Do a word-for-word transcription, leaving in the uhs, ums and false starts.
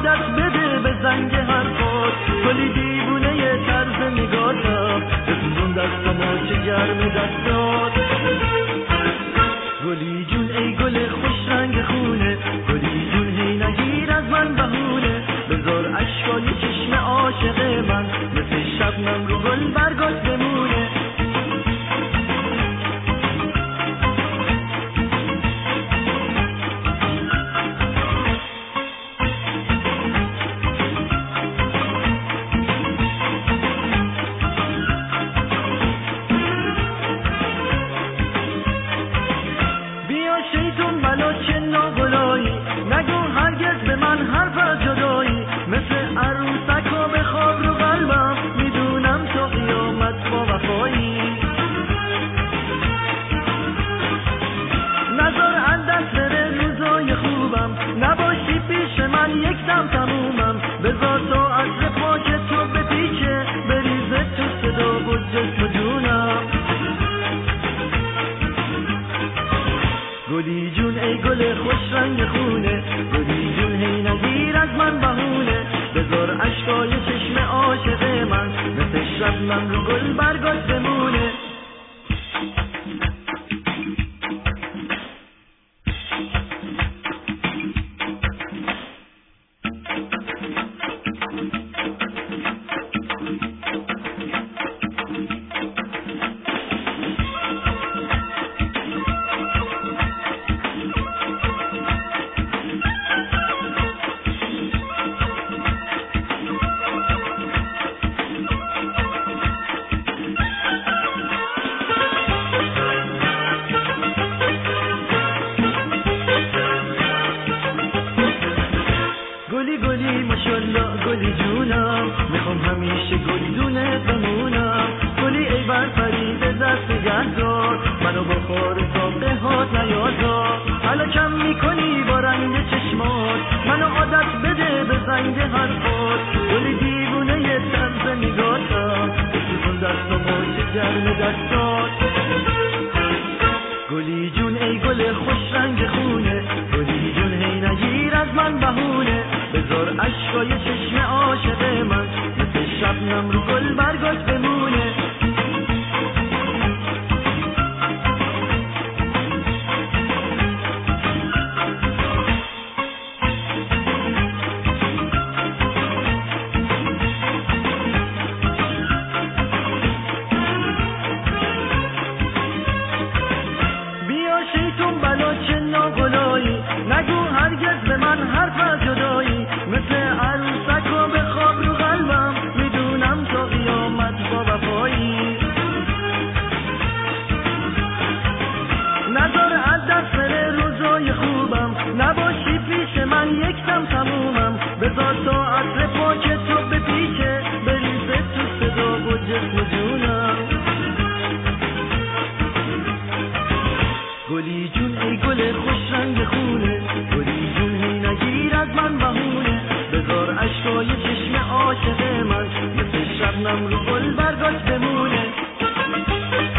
عادت بده به زنگ حرفات، گلی دیوونه یه طرز نگاتم، بسوزون دستم چه گرم دستات. گلی جون ای گل خوش رنگ خونه، گلی جون هی نگیر از من بهونه، بذار عشقای چشم عاشق من مثل شبنم رو گل برگات بمونه. شیطون بلا چه ناگلایی، نگو هرگز به من حرف از جدایی، مثل عروسکا به خواب رو قلبم، میدونم تا قیامت با وفایی. نظر از دست بره روزای خوبم، نباشی پیش من یک دم تمومم، بذار تا عطر پاک تو بپیچه، بریزه تو صدا و جسم و جونم. گلی جون ای گل خوش رنگ خونه، گلی جون هی نگیر از من بهونه، بذار عشقای چشم عاشق من مثل شبنم رو گل برگات بمونه. گلی گلی ماشالله گلی جونم، میخوام همیشه گلدونه بمونم. گلی ای بر فرید دست نگهدار، منو با خار ساقه هات نیازار. حالا کم میکنی با رنگ چشمات، منو عادت بده به زنگ حرفات، گلی دیوونه یه طرز نگاتم، بسوزون دستم و چه گرم دستات. گلی جون ای گل خوش رنگ خونه، گلی جون هی نگیر از من بهونه، بذار عشقای چشم عاشق من مثل شبنم رو گل برگات بمونه. شیطون بلا چه ناگلایی، نگو هرگز به من حرف از جدایی، مثل عروسکا به خواب رو قلبم، میدونم تا قیامت با وفایی. نظر از دست بره روزای خوبم، نباشی پیش من یک دم تمومم، بذار تا عطر پاک تو بپیچه، بریزه تو صدا و جسم و جونم. گلی جون ای گل خوش رنگ خونه، گلی جون هی نگیر از من بهونه، بذار عشقای چشم عاشق من مثل شبنم رو گل برگات بمونه.